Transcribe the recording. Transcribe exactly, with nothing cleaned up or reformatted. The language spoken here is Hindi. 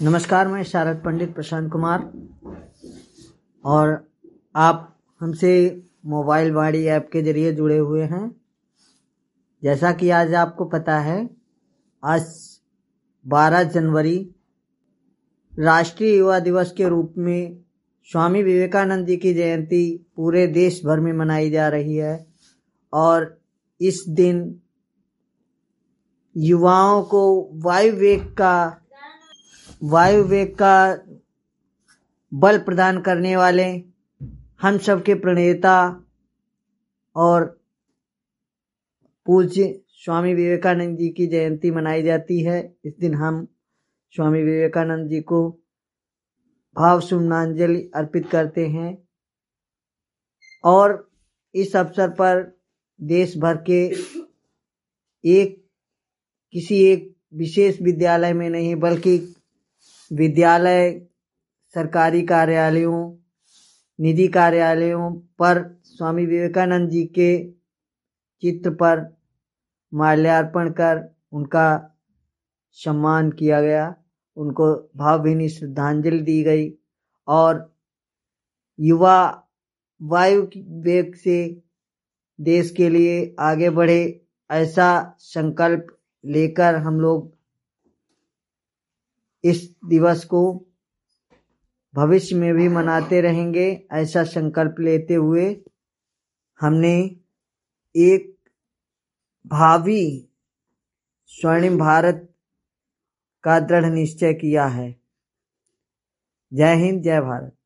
नमस्कार, मैं शारद पंडित प्रशांत कुमार और आप हमसे मोबाइल वाणी ऐप के जरिए जुड़े हुए हैं। जैसा कि आज आपको पता है, आज बारह जनवरी राष्ट्रीय युवा दिवस के रूप में स्वामी विवेकानंद जी की जयंती पूरे देश भर में मनाई जा रही है और इस दिन युवाओं को वायु वेग का वायु वेग का बल प्रदान करने वाले हम सब के प्रणेता और पूज्य स्वामी विवेकानंद जी की जयंती मनाई जाती है। इस दिन हम स्वामी विवेकानंद जी को भाव सुमनांजलि अर्पित करते हैं और इस अवसर पर देश भर के एक किसी एक विशेष विद्यालय में नहीं बल्कि विद्यालय, सरकारी कार्यालयों, निजी कार्यालयों पर स्वामी विवेकानंद जी के चित्र पर माल्यार्पण कर उनका सम्मान किया गया, उनको भावभीनी श्रद्धांजलि दी गई और युवा वायु वेग से देश के लिए आगे बढ़े, ऐसा संकल्प लेकर हम लोग इस दिवस को भविष्य में भी मनाते रहेंगे। ऐसा संकल्प लेते हुए हमने एक भावी स्वर्णिम भारत का दृढ़ निश्चय किया है। जय हिंद, जय भारत।